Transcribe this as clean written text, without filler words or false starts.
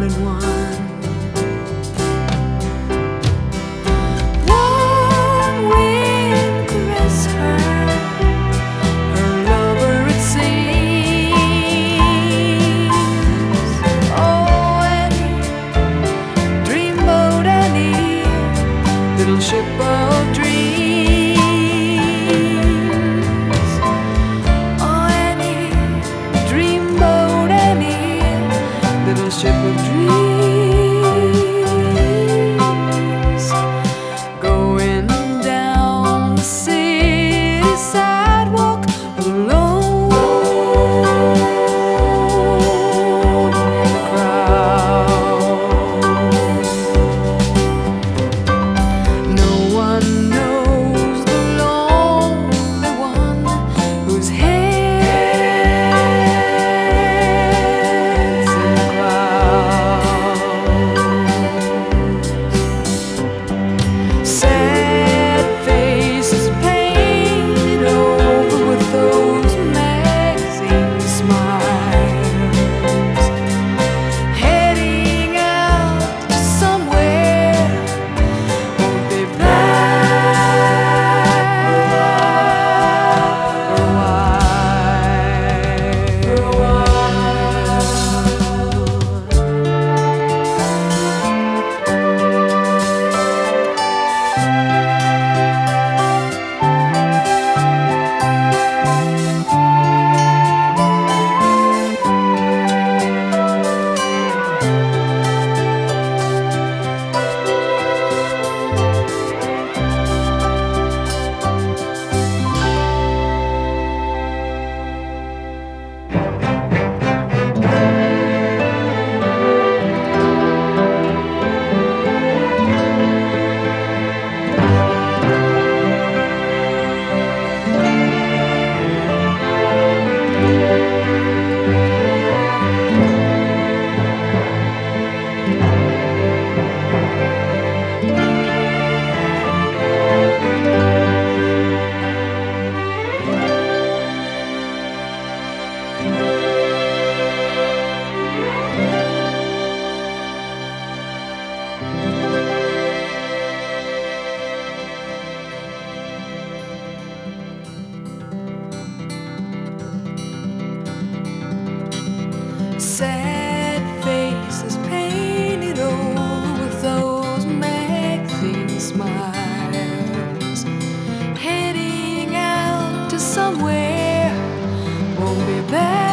in one. Warm wind caress her, her lover it seems. Oh, Annie, dreamboat Annie, little ship of dreams. Oh, Annie, dreamboat Annie, little ship of dreams. Going down the city sidewalk alone in the crowd. No one knows the lonely one whose head's in the clouds. Sad faces painted over with those magazine smiles, heading out to somewhere. Won't be back for a sad faces painted over with those magazine smiles, heading out to somewhere. Won't be back